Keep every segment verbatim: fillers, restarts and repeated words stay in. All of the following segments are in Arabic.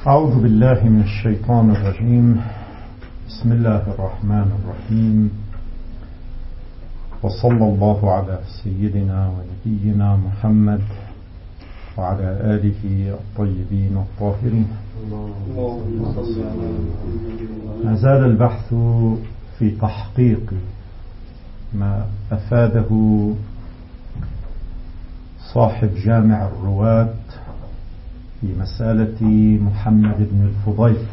أعوذ بالله من الشيطان الرجيم. بسم الله الرحمن الرحيم، وصلى الله على سيدنا ونبينا محمد وعلى آله الطيبين الطاهرين. ما زال البحث في تحقيق ما أفاده صاحب جامع الرواة في مسألة محمد بن الفضيل،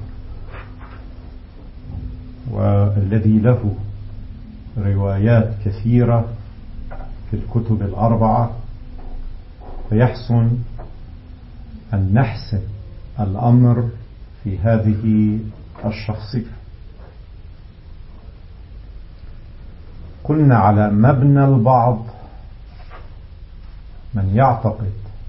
والذي له روايات كثيرة في الكتب الأربعة، فيحسن أن نحسن الأمر في هذه الشخصية. قلنا على مبنى البعض من يعتقد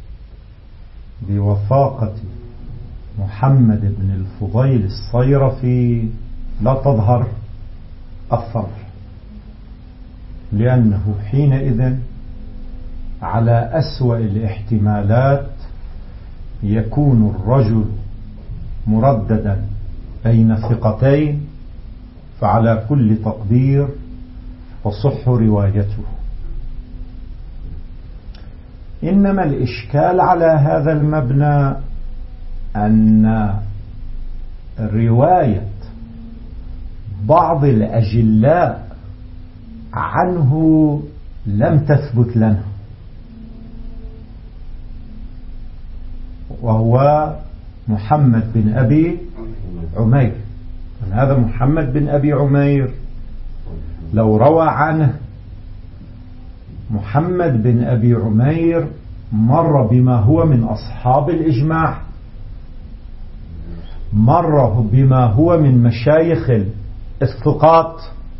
بوثاقة محمد بن الفضيل الصيرفي لا تظهر الثمر، لأنه حينئذ على أسوأ الاحتمالات يكون الرجل مرددا بين ثقتين، فعلى كل تقدير تصح روايته. إنما الإشكال على هذا المبنى أن رواية بعض الأجلاء عنه لم تثبت لنا، وهو محمد بن أبي عمير. هذا محمد بن أبي عمير لو روى عنه محمد بن أبي عمير مر بما هو من أصحاب الإجماع، مر بما هو من مشايخ الثقات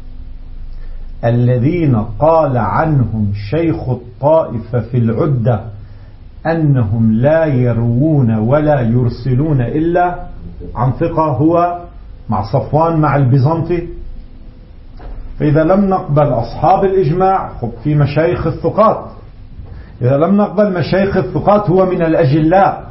الذين قال عنهم شيخ الطائفة في العدة أنهم لا يروون ولا يرسلون إلا عن ثقة، هو مع صفوان مع البيزنطي. فإذا لم نقبل أصحاب الإجماع في مشايخ الثقات، إذا لم نقبل مشايخ الثقات هو من الأجلاء.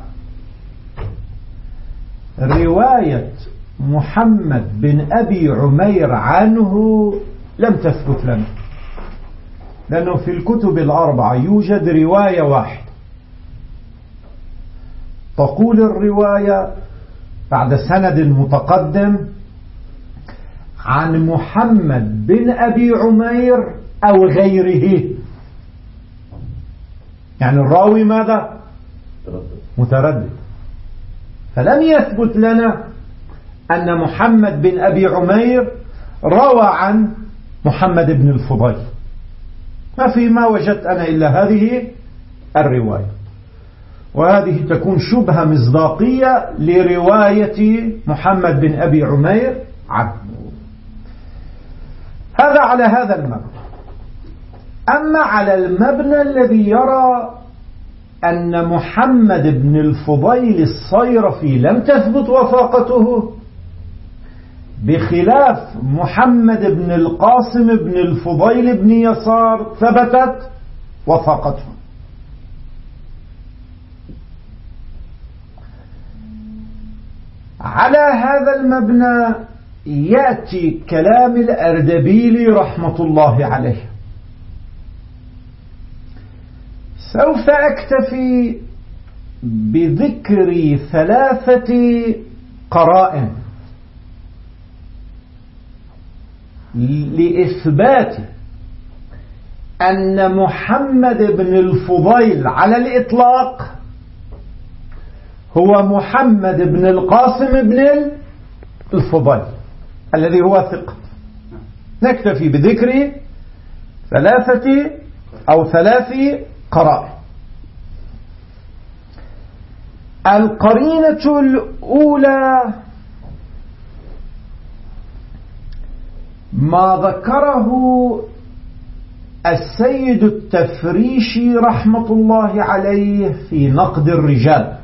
رواية محمد بن أبي عمير عنه لم تثبت لنا، لأنه في الكتب الأربعة يوجد رواية واحدة تقول الرواية بعد سند متقدم عن محمد بن أبي عمير أو غيره، يعني الراوي ماذا؟ متردد. فلم يثبت لنا أن محمد بن أبي عمير روى عن محمد بن الفضيل، ما في ما وجدت أنا إلا هذه الرواية، وهذه تكون شبهة مصداقية لرواية محمد بن أبي عمير عنه. هذا على هذا المبنى. أما على المبنى الذي يرى أن محمد بن الفضيل الصيرفي لم تثبت وثاقته، بخلاف محمد بن القاسم بن الفضيل بن يسار ثبتت وثاقته. على هذا المبنى يأتي كلام الأردبيلي رحمة الله عليه. سوف أكتفي بذكر ثلاثة قرائن لإثبات أن محمد بن الفضيل على الإطلاق هو محمد بن القاسم بن الفضيل الذي هو ثقة. نكتفي بذكر ثلاثة أو ثلاث قرائن. القرينة الأولى ما ذكره السيد التفريشي رحمة الله عليه في نقد الرجال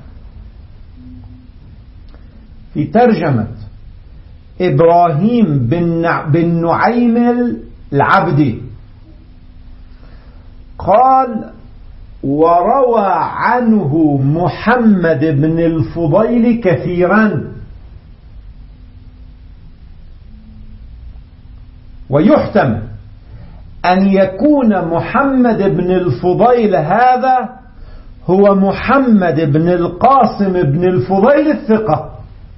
في ترجمة إبراهيم بن نعيم العبدي. قال وروى عنه محمد بن الفضيل كثيرا. ويحتمل أن يكون محمد بن الفضيل هذا هو محمد بن القاسم بن الفضيل الثقة.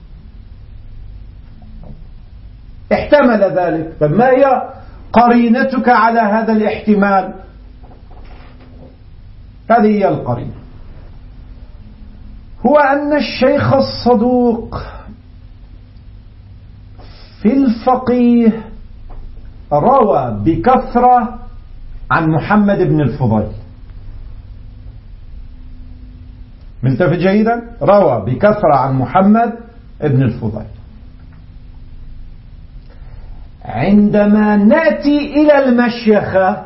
احتمل ذلك. فما هي قرينتك على هذا الاحتمال؟ هذه هي القرينة، هو أن الشيخ الصدوق في الفقيه روى بكثرة عن محمد بن الفضيل. ملتفت جيدا؟ روى بكثرة عن محمد بن الفضيل. عندما نأتي إلى المشيخة،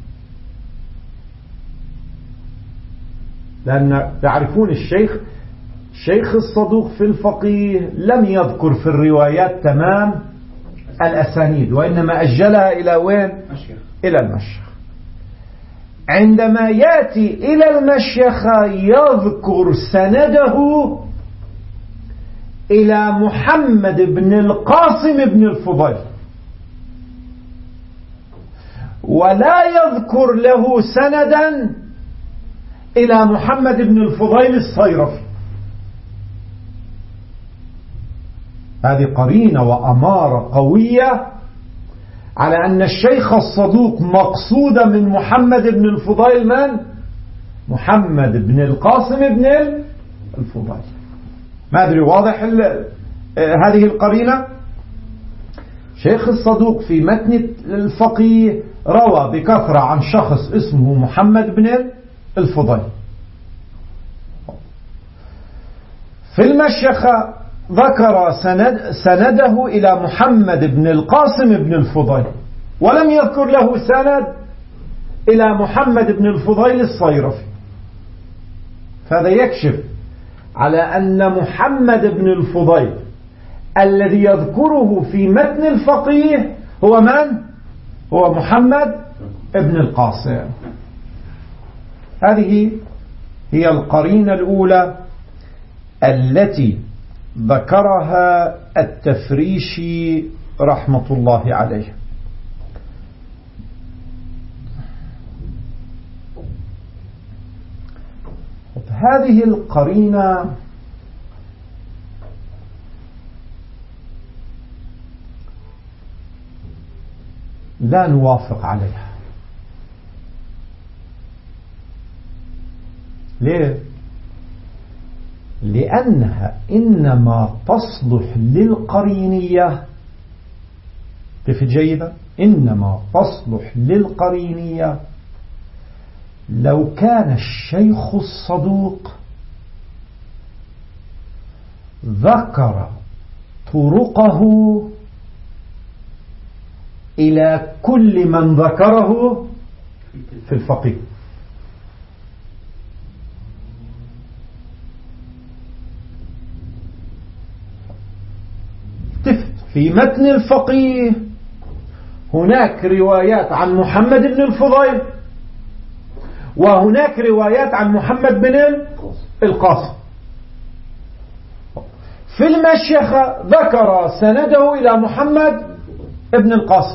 لأن تعرفون الشيخ الشيخ الصدوق في الفقيه لم يذكر في الروايات تمام الأسانيد، وإنما أجلها إلى وين؟ إلى المشيخة. عندما يأتي إلى المشيخة يذكر سنده إلى محمد بن القاسم بن الفضيل، ولا يذكر له سندا إلى محمد بن الفضيل الصيرفي. هذه قرينة وأمارة قوية على أن الشيخ الصدوق مقصود من محمد بن الفضيل من؟ محمد بن القاسم بن الفضيل. ما أدري واضح هذه القرينة؟ شيخ الصدوق في متن الفقيه روى بكثرة عن شخص اسمه محمد بن الفضيل. في المشيخة ذكر سند سنده إلى محمد بن القاسم بن الفضيل، ولم يذكر له سند إلى محمد بن الفضيل الصيرفي. فهذا يكشف على أن محمد بن الفضيل الذي يذكره في متن الفقيه هو من؟ هو محمد بن القاسم. هذه هي القرينة الأولى التي ذكرها التفريشي رحمة الله عليه. هذه القرينة لا نوافق عليها. ليه؟ لأنها إنما تصلح للقرينية. كيف جيدة؟ إنما تصلح للقرينية لو كان الشيخ الصدوق ذكر طرقه إلى كل من ذكره في الفقيه. في متن الفقيه هناك روايات عن محمد بن الفضيل، وهناك روايات عن محمد بن القاسم. في المشيخة ذكر سنده إلى محمد بن القاسم،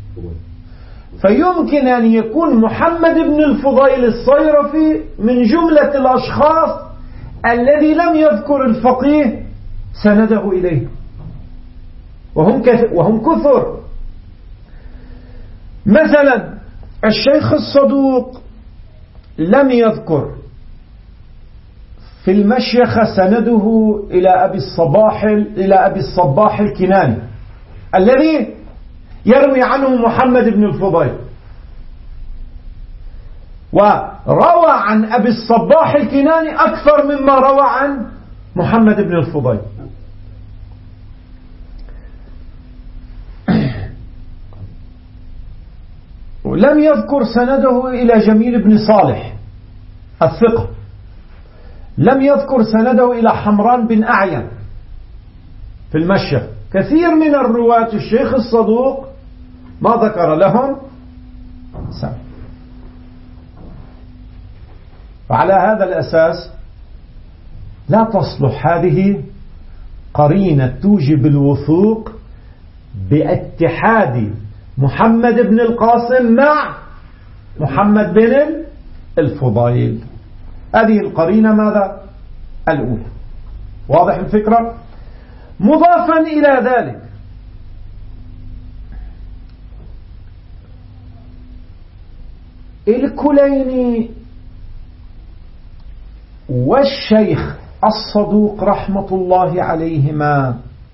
فيمكن أن يكون محمد بن الفضيل الصيرفي من جملة الأشخاص الذي لم يذكر الفقيه سنده إليه، وهم وهم كثر. مثلا الشيخ الصدوق لم يذكر في المشيخة سنده إلى أبي الصباح إلى أبي الصباح الكناني الذي يروي عنه محمد بن الفضيل، وروى عن أبي الصباح الكناني أكثر مما روى عن محمد بن الفضيل. ولم يذكر سنده إلى جميل بن صالح الثقة، لم يذكر سنده إلى حمران بن أعين في المشيخ. كثير من الرواة الشيخ الصدوق ما ذكر لهم سنة. وعلى هذا الأساس لا تصلح هذه قرينة توجب الوثوق باتحاد محمد بن القاسم مع محمد بن الفضيل. هذه القرينة ماذا؟ الأولى. واضح الفكرة؟ مضافا إلى ذلك الكليني والشيخ الصدوق رحمة الله عليهما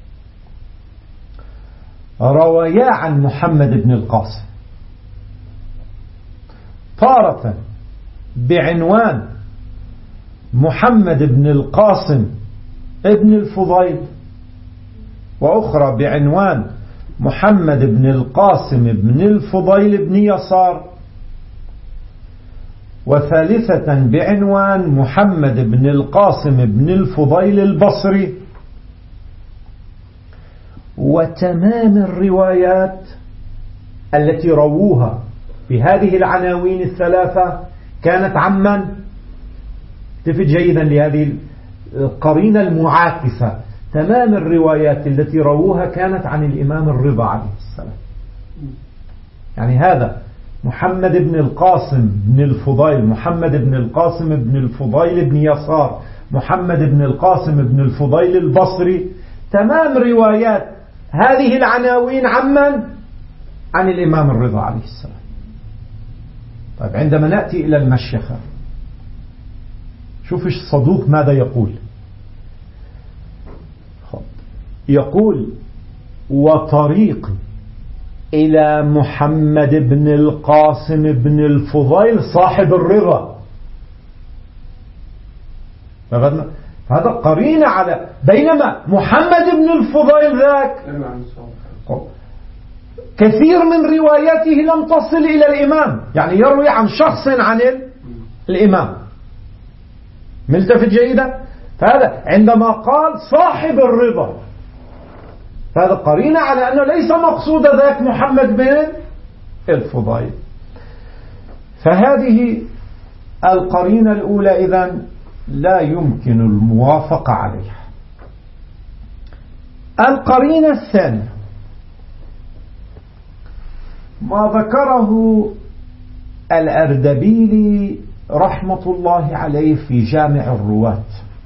رويا عن محمد بن القاسم تارة بعنوان محمد بن القاسم ابن الفضيل، وأخرى بعنوان محمد بن القاسم بن الفضيل بن يسار، وثالثة بعنوان محمد بن القاسم بن الفضيل البصري. وتمام الروايات التي رووها بهذه العناوين الثلاثة كانت عمن؟ التفت جيدا لهذه القرينة المعاكسة. تمام الروايات التي رووها كانت عن الإمام الرضا عليه السلام. يعني هذا محمد بن القاسم بن الفضيل، محمد بن القاسم بن الفضيل بن يسار، محمد بن القاسم بن الفضيل البصري، تمام روايات هذه العناوين عمن؟ عن الإمام الرضا عليه السلام. طيب عندما نأتي إلى المشيخة، شوف الصدوق ماذا يقول. يقول: وطريق إلى محمد بن القاسم بن الفضيل صاحب الرضا. هذا قرينة على، بينما محمد بن الفضيل ذاك كثير من رواياته لم تصل إلى الإمام، يعني يروي عن شخص عن الإمام. ملتفت جيدا؟ فهذا عندما قال صاحب الرضا، فهذا قرينة على أنه ليس مقصود ذاك محمد بن الفضيل. فهذه القرينة الأولى إذن لا يمكن الموافقة عليها. القرينة الثانية ما ذكره الأردبيلي رحمة الله عليه في جامع الرواة.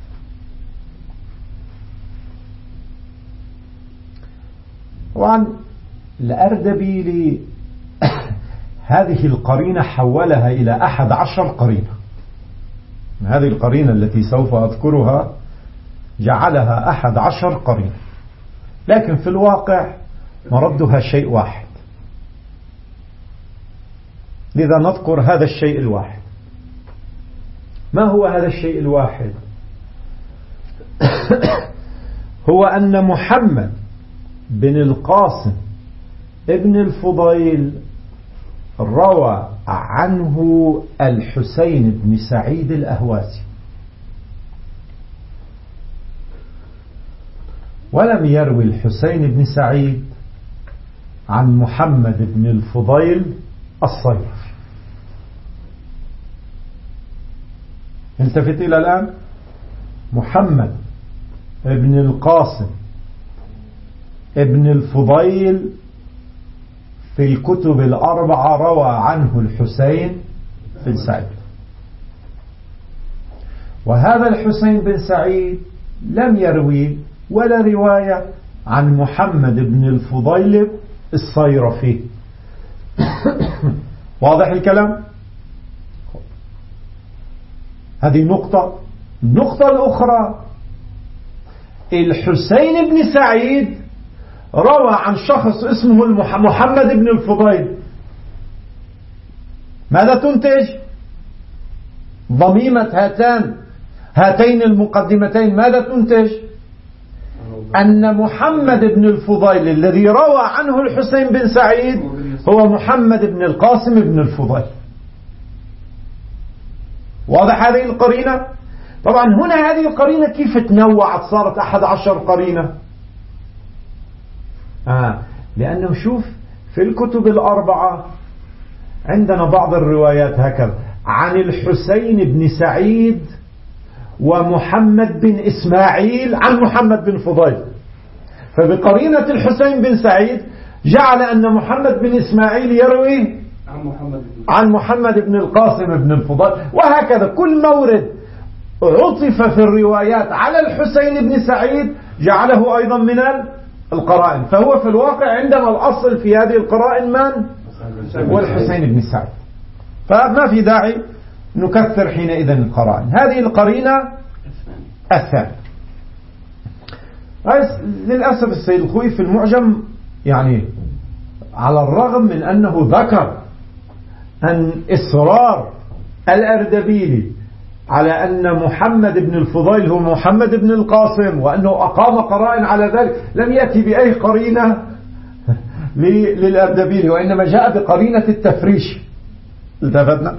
طبعا الأردبيلي هذه القرينة حولها إلى أحد عشر قرينة. هذه القرينة التي سوف أذكرها جعلها أحد عشر قرينة، لكن في الواقع مردها شيء واحد. لذا نذكر هذا الشيء الواحد. ما هو هذا الشيء الواحد؟ هو أن محمد بن القاسم ابن الفضيل روى عنه الحسين بن سعيد الأهوازي، ولم يروي الحسين بن سعيد عن محمد بن الفضيل الصيرفي. التفت إلى الآن: محمد ابن القاسم ابن الفضيل في الكتب الأربعة روى عنه الحسين بن سعيد، وهذا الحسين بن سعيد لم يروي ولا رواية عن محمد بن الفضيل الصيرفي. واضح الكلام؟ هذه نقطة. النقطة الأخرى: الحسين بن سعيد روى عن شخص اسمه محمد بن الفضيل. ماذا تنتج ضميمة هاتان هاتين المقدمتين؟ ماذا تنتج؟ أن محمد بن الفضيل الذي روى عنه الحسين بن سعيد هو محمد بن القاسم بن الفضيل. واضح هذه القرينة؟ طبعا هنا هذه القرينة كيف تنوعت صارت أحد عشر قرينة؟ آه لأنه شوف في الكتب الأربعة عندنا بعض الروايات هكذا: عن الحسين بن سعيد ومحمد بن إسماعيل عن محمد بن فضيل. فبقرينة الحسين بن سعيد جعل أن محمد بن إسماعيل يروي عن محمد عن محمد بن القاسم بن الفضيل. وهكذا كل مورد عطف في الروايات على الحسين بن سعيد جعله أيضا من القرائن. فهو في الواقع عندنا الأصل في هذه القرائن من؟ والحسين بن سعيد. فما في داعي نكثر حينئذ القرائن. هذه القرينة الثانية. للأسف السيد الخوئي في المعجم يعني على الرغم من أنه ذكر أن إصرار الأردبيلي على أن محمد بن الفضيل هو محمد بن القاسم وأنه أقام قرائن على ذلك، لم يأتي بأي قرينة للأردبيلي، وإنما جاء بقرينة التفريش. التفتنا.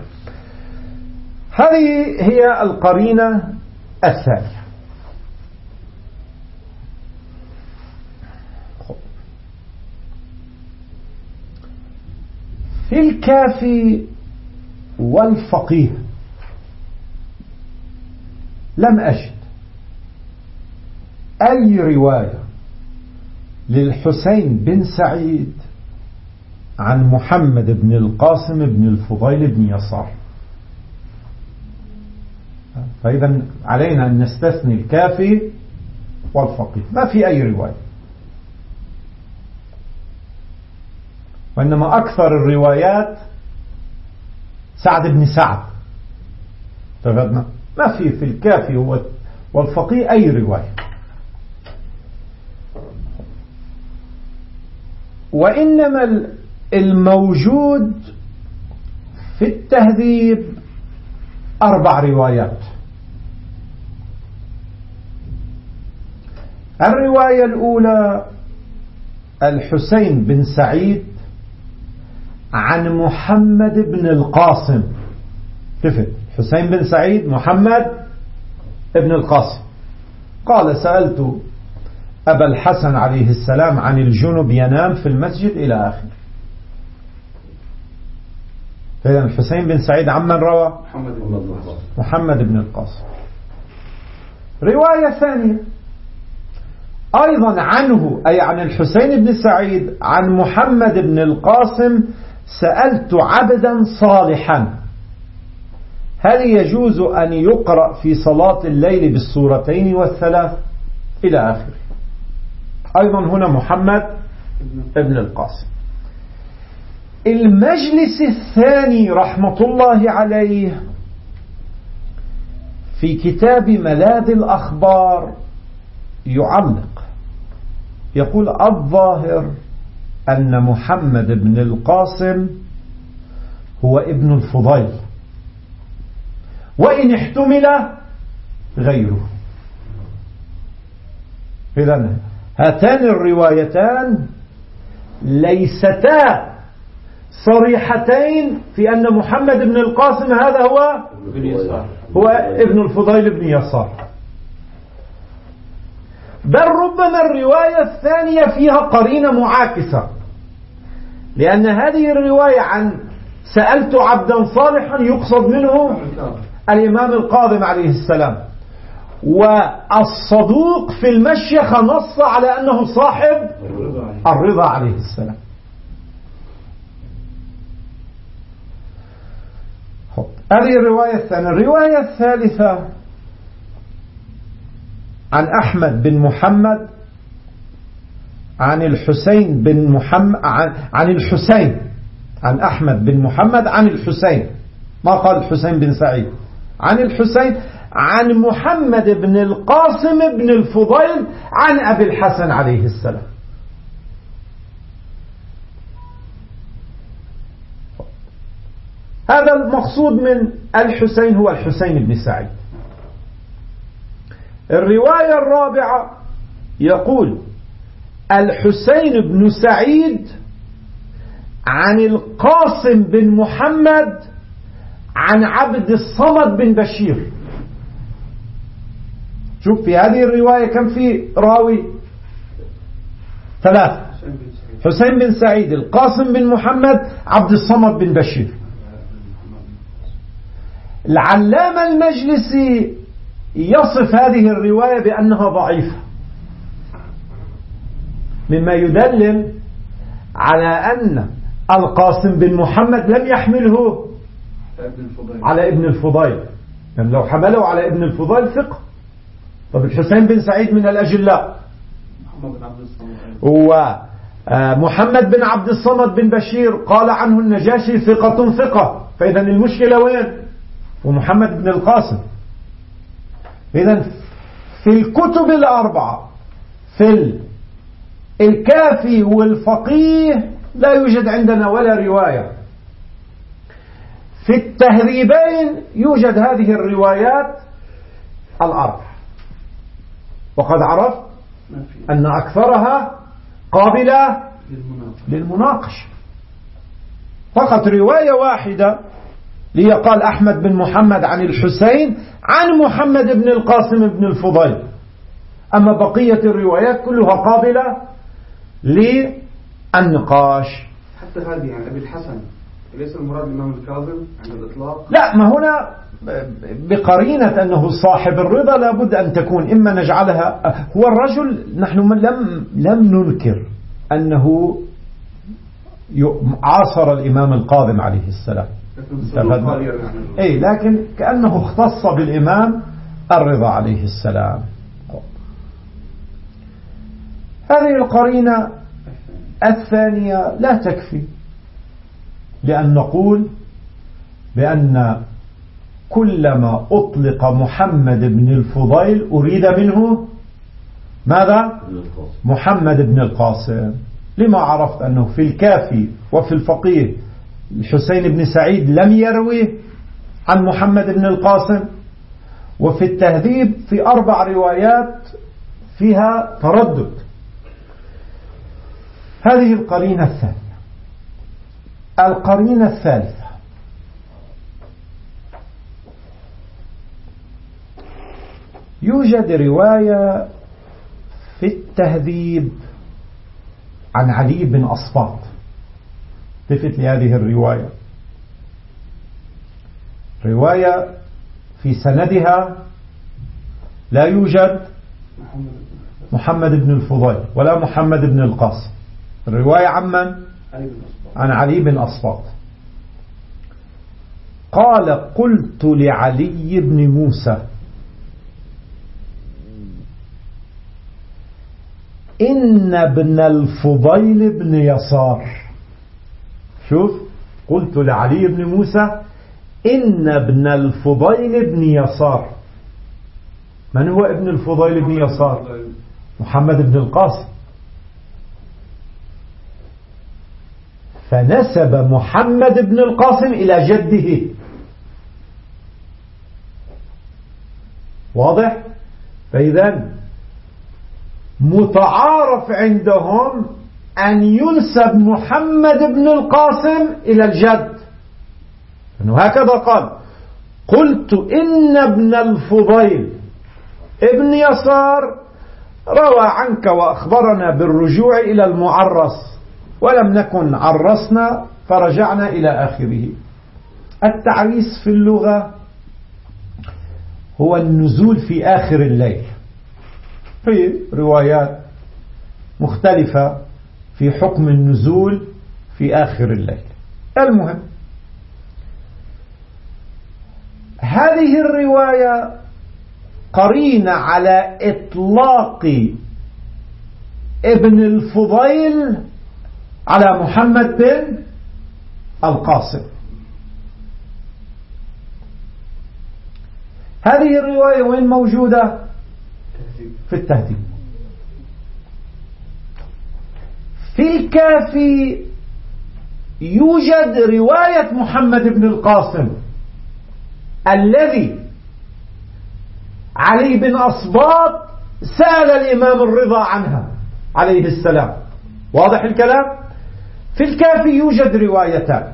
هذه هي القرينة الثانية. في الكافي والفقيه لم أجد أي رواية للحسين بن سعيد عن محمد بن القاسم بن الفضيل بن يسار. فإذا علينا أن نستثني الكافي والفقيه، ما في أي رواية. وإنما أكثر الروايات سعد بن سعد. تفضلنا ما في في الكافي والفقيه أي رواية. وإنما الموجود في التهذيب أربع روايات. الرواية الأولى الحسين بن سعيد عن محمد بن القاسم. كيف حسين بن سعيد محمد بن القاسم قال: سألت أبا الحسن عليه السلام عن الجنب ينام في المسجد إلى آخر. فإذا الحسين بن سعيد عمن روى؟ محمد بن القاسم. رواية ثانية أيضا عنه، أي عن الحسين بن سعيد عن محمد بن القاسم: سألت عبدا صالحا هل يجوز أن يقرأ في صلاة الليل بالسورتين والثلاث إلى آخره. أيضا هنا محمد بن القاسم. المجلس الثاني رحمة الله عليه في كتاب ملاذ الأخبار يعلق يقول: الظاهر أن محمد بن القاسم هو ابن الفضيل، وإن احتمل غيره. إذن هاتان الروايتان ليستا صريحتين في أن محمد بن القاسم هذا هو هو ابن الفضيل بن يسار، بل ربما الرواية الثانية فيها قرينة معاكسة، لأن هذه الرواية عن سألت عبدا صالحا يقصد منه الإمام القاضم عليه السلام، والصدوق في المشيخة نص على أنه صاحب الرضا عليه السلام. هذه الرواية الثانية. الرواية الثالثة عن أحمد بن محمد عن الحسين بن محمد عن, عن الحسين عن أحمد بن محمد عن الحسين، ما قال الحسين بن سعيد، عن الحسين عن محمد بن القاسم بن الفضيل عن أبي الحسن عليه السلام. هذا المقصود من الحسين هو الحسين بن سعيد. الرواية الرابعة يقول: الحسين بن سعيد عن القاسم بن محمد عن عبد الصمد بن بشير. شوف في هذه الرواية كم في راوي؟ ثلاثة: حسين بن سعيد، القاسم بن محمد، عبد الصمد بن بشير. العلامة المجلسي يصف هذه الرواية بأنها ضعيفة، مما يدلل على أن القاسم بن محمد لم يحمله على ابن الفضيل، يعني لو حمله على ابن الفضيل ثقة. طب الحسين بن سعيد من الأجلاء، ومحمد بن عبد الصمد بن بشير قال عنه النجاشي ثقة ثقة، فإذا المشكلة وين؟ ومحمد بن القاسم. إذا في الكتب الأربعة، في الكافي والفقيه لا يوجد عندنا ولا رواية. في التهذيبين يوجد هذه الروايات الأربع، وقد عرفت أن أكثرها قابلة للمناقشة. فقط رواية واحدة لي قال أحمد بن محمد عن الحسين عن محمد بن القاسم بن الفضيل، أما بقية الروايات كلها قابلة للنقاش. حتى هذه عن أبي الحسن ليس المراد الإمام الكاظم عند الإطلاق؟ لا، ما هنا بقرينة أنه صاحب الرضا لابد أن تكون إما نجعلها هو الرجل. نحن لم لم ننكر أنه عاصر الإمام القاظم عليه السلام، أي لكن كأنه اختص بالإمام الرضا عليه السلام. هذه القرينة الثانية لا تكفي لأن نقول بأن كلما أطلق محمد بن الفضيل أريد منه ماذا؟ محمد بن القاسم. لما عرفت أنه في الكافي وفي الفقيه الحسين بن سعيد لم يروي عن محمد بن القاسم، وفي التهذيب في أربع روايات فيها تردد. هذه القرينة الثانية. القرينة الثالثة، يوجد رواية في التهذيب عن علي بن أصباط. التفت لهذه الرواية، رواية في سندها لا يوجد محمد بن الفضيل ولا محمد بن القاسم. الرواية عن من؟ عن علي بن أصباط. قال قلت لعلي بن موسى إن ابن الفضيل بن يسار. شوف، قلت لعلي بن موسى إن ابن الفضيل بن يسار. من هو ابن الفضيل بن يسار؟ محمد بن القاسم. فنسب محمد بن القاسم إلى جده. واضح؟ فإذا متعارف عندهم أن ينسب محمد بن القاسم إلى الجد، أنه هكذا قال قلت إن ابن الفضيل ابن يسار روى عنك وأخبرنا بالرجوع إلى المعرس ولم نكن عرسنا فرجعنا إلى آخره. التعريس في اللغة هو النزول في آخر الليل. في روايات مختلفة في حكم النزول في آخر الليل. المهم، هذه الرواية قرينة على إطلاق ابن الفضيل على محمد بن القاسم. هذه الرواية وين موجودة؟ في التهذيب. في الكافي يوجد رواية محمد بن القاسم الذي علي بن أصباط سأل الإمام الرضا عنها عليه السلام. واضح الكلام؟ في الكافي يوجد روايتان.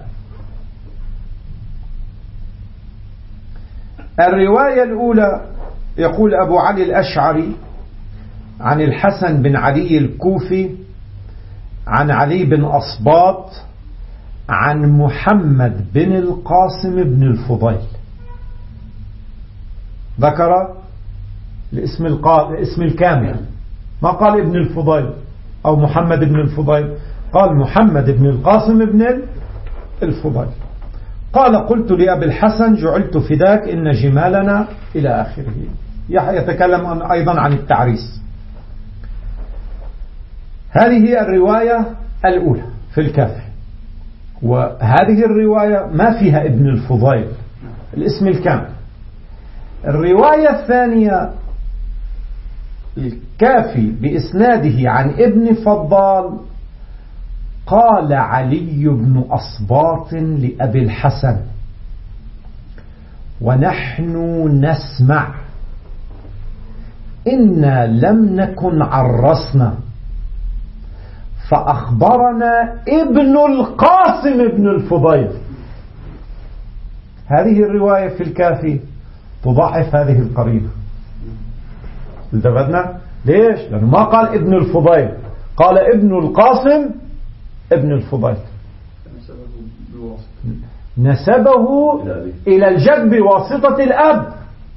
الرواية الأولى يقول أبو علي الأشعري عن الحسن بن علي الكوفي عن علي بن أصباط عن محمد بن القاسم بن الفضيل. ذكر الاسم الاسم الكامل، ما قال ابن الفضيل أو محمد بن الفضيل، قال محمد بن القاسم بن الفضيل. قال قلت لأبي الحسن جعلت فداك إن جمالنا إلى آخره. يتكلم أيضا عن التعريس. هذه الرواية الأولى في الكافي، وهذه الرواية ما فيها ابن الفضيل الاسم الكامل. الرواية الثانية الكافي بإسناده عن ابن فضال قال علي بن أصباط لأبي الحسن ونحن نسمع إنا لم نكن عرسنا فأخبرنا ابن القاسم بن الفضيل. هذه الرواية في الكافي تضعف هذه القرينة. التفتنا ليش؟ لأنه ما قال ابن الفضيل، قال ابن القاسم ابن الفضيل، نسبه إلى الجد بواسطة الأب.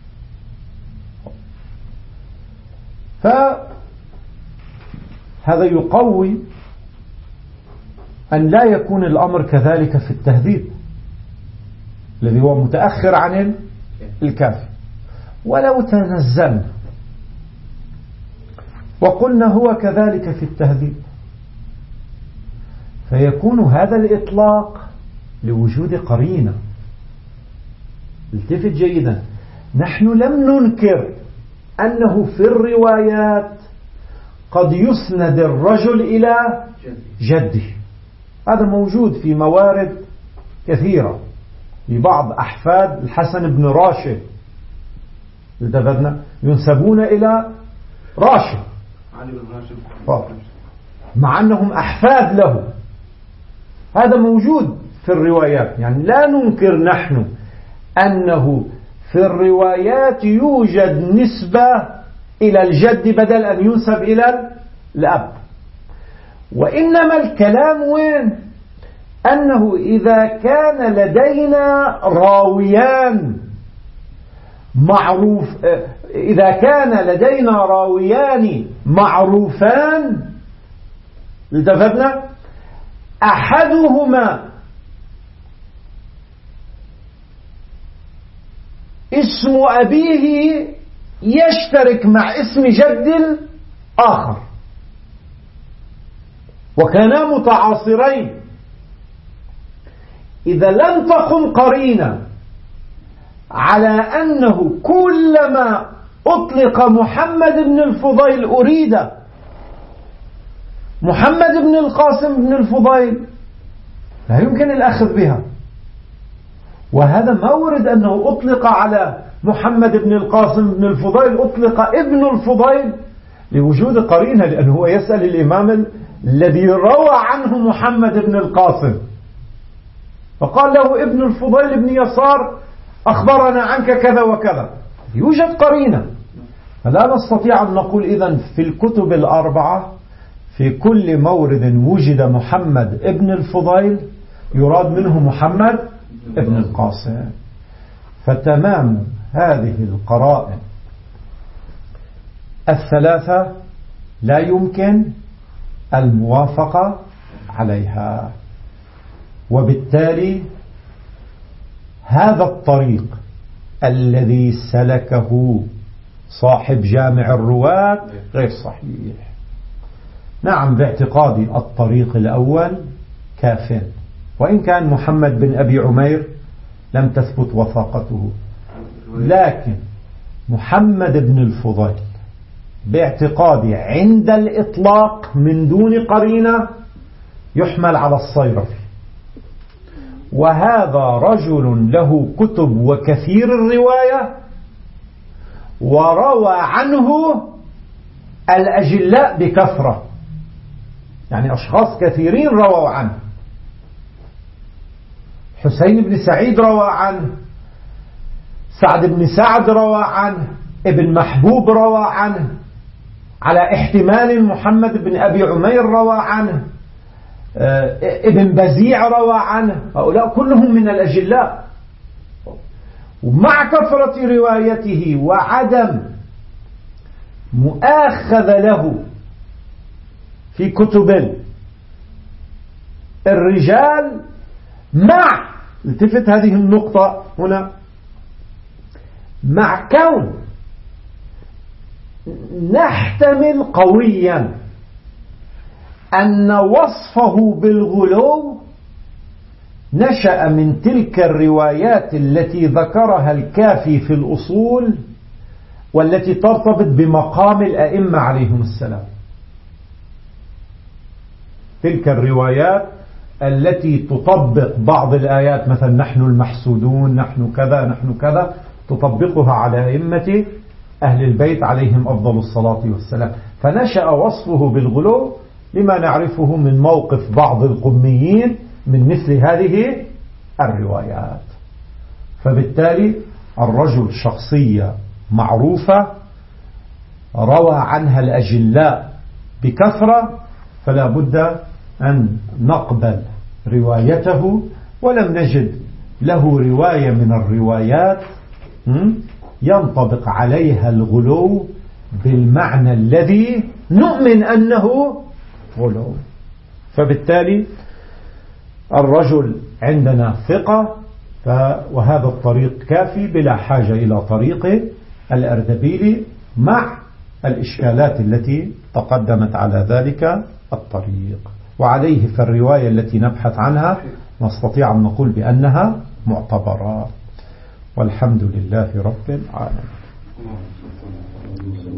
فهذا يقوي أن لا يكون الأمر كذلك في التهذيب الذي هو متأخر عن الكافي. ولو تنزلنا وقلنا هو كذلك في التهذيب فيكون هذا الإطلاق لوجود قرينة. التفت جيدا، نحن لم ننكر أنه في الروايات قد يسند الرجل إلى جده، هذا موجود في موارد كثيرة لبعض أحفاد الحسن بن راشد ينسبون إلى راشد مع أنهم أحفاد له. هذا موجود في الروايات، يعني لا ننكر نحن أنه في الروايات يوجد نسبة إلى الجد بدل أن ينسب إلى الأب. وإنما الكلام وين؟ أنه إذا كان لدينا راويان معروف، إذا كان لدينا راويان معروفان التفتنا أحدهما اسم أبيه يشترك مع اسم جد آخر وكانا متعاصرين، إذا لم تقم قرينة على أنه كلما أطلق محمد بن الفضيل أريد محمد بن القاسم بن الفضيل لا يمكن الأخذ بها. وهذا ما ورد أنه أطلق على محمد بن القاسم بن الفضيل أطلق ابن الفضيل لوجود قرينة، لأنه هو يسأل الإمام الذي روى عنه محمد بن القاسم فقال له ابن الفضيل بن يسار أخبرنا عنك كذا وكذا، يوجد قرينة. فلا نستطيع أن نقول إذن في الكتب الأربعة في كل مورد وجد محمد ابن الفضيل يراد منه محمد ابن القاسم. فتمام هذه القرائن الثلاثة لا يمكن الموافقة عليها، وبالتالي هذا الطريق الذي سلكه صاحب جامع الرواة غير صحيح. نعم باعتقادي الطريق الأول كاف، وإن كان محمد بن أبي عمير لم تثبت وثاقته، لكن محمد بن الفضيل باعتقادي عند الإطلاق من دون قرينة يحمل على الصيرفي، وهذا رجل له كتب وكثير الرواية وروى عنه الأجلاء بكثرة، يعني أشخاص كثيرين رووا عنه. حسين بن سعيد روى عنه، سعد بن سعد روى عنه، ابن محبوب روى عنه، على احتمال محمد بن أبي عمير روى عنه، ابن بزيع روى عنه، هؤلاء كلهم من الأجلاء. ومع كثرة روايته وعدم مؤاخذ له في كتب الرجال، مع التفت هذه النقطة هنا، مع كون نحتمل قويا أن وصفه بالغلو نشأ من تلك الروايات التي ذكرها الكافي في الأصول والتي ترتبط بمقام الأئمة عليهم السلام. تلك الروايات التي تطبق بعض الآيات، مثلا نحن المحسودون، نحن كذا، نحن كذا، تطبقها على أئمة أهل البيت عليهم أفضل الصلاة والسلام. فنشأ وصفه بالغلو لما نعرفه من موقف بعض القميين من مثل هذه الروايات. فبالتالي الرجل شخصية معروفة روى عنها الأجلاء بكثرة، فلا بد أن نقبل روايته، ولم نجد له رواية من الروايات ينطبق عليها الغلو بالمعنى الذي نؤمن أنه غلو. فبالتالي الرجل عندنا ثقة، وهذا الطريق كافي بلا حاجة إلى طريق الأردبيلي مع الإشكالات التي تقدمت على ذلك الطريق. وعليه فالرواية التي نبحث عنها نستطيع أن نقول بأنها معتبرة. والحمد لله رب العالمين.